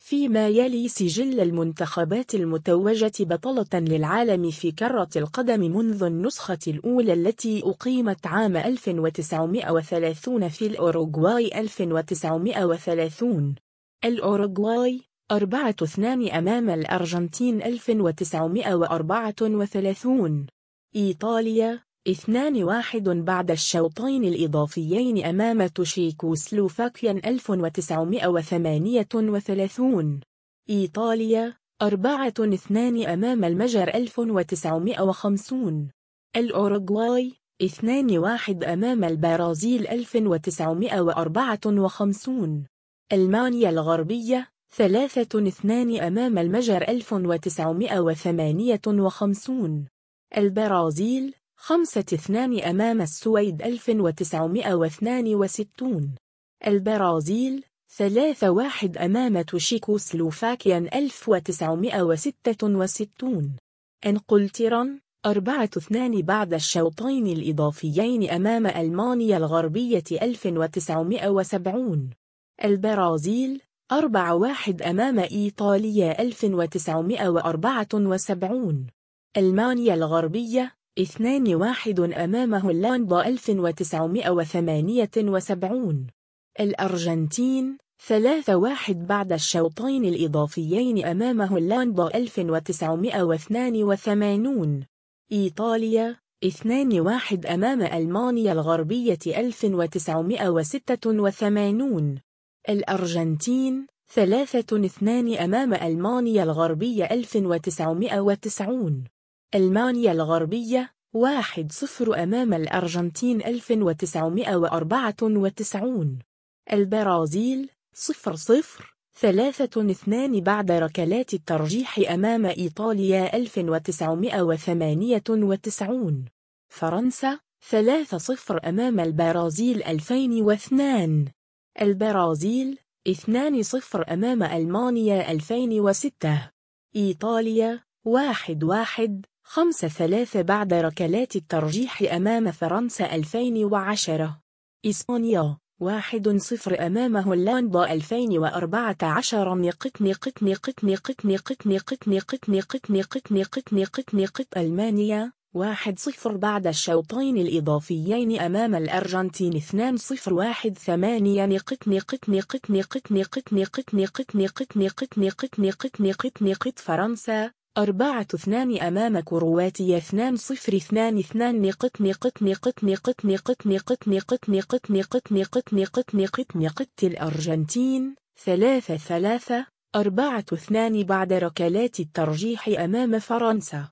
فيما يلي سجل المنتخبات المتوجة بطلة للعالم في كرة القدم منذ النسخة الأولى التي أقيمت عام 1930 في الأوروغواي. 1930 الأوروغواي 4-2 أمام الأرجنتين. 1934 إيطاليا 2-1 بعد الشوطين الإضافيين أمام تشيكوسلوفاكيا. 1938 إيطاليا 4-2 أمام المجر. 1950 الأوروغواي 2-1 أمام البرازيل. 1954 ألمانيا الغربية 3-2 أمام المجر. 1958 البرازيل 5-2 أمام السويد. 1962 البرازيل 3-1 أمام تشيكوسلوفاكيا. 1966 إنجلترا 4-2 بعد الشوطين الإضافيين أمام ألمانيا الغربية. 1970 البرازيل 4-1 أمام إيطاليا. 1974 ألمانيا الغربية 2-1 أمام هولندا. 1978 الأرجنتين 3-1 بعد الشوطين الإضافيين أمام هولندا. 1982 إيطاليا 2-1 أمام ألمانيا الغربية. 1986 الأرجنتين 3-2 أمام ألمانيا الغربية. 1990 ألمانيا الغربية 1-0 أمام الأرجنتين. 1994 البرازيل 0-0 3-2 بعد ركلات الترجيح أمام إيطاليا. 1998 فرنسا 3-0 أمام البرازيل. 2002 البرازيل 2-0 أمام ألمانيا. 2006 إيطاليا 1-1 5-3 بعد ركلات الترجيح أمام فرنسا. 2010 إسبانيا 1-0 أمام هولندا. 2014 ألمانيا 1-0 بعد الشوطين الإضافيين أمام الأرجنتين. 2-0 1-8 فرنسا 4-2 أمام كرواتيا. 2-0 2-2 الأرجنتين 3-3 4-2 بعد ركلات الترجيح أمام فرنسا.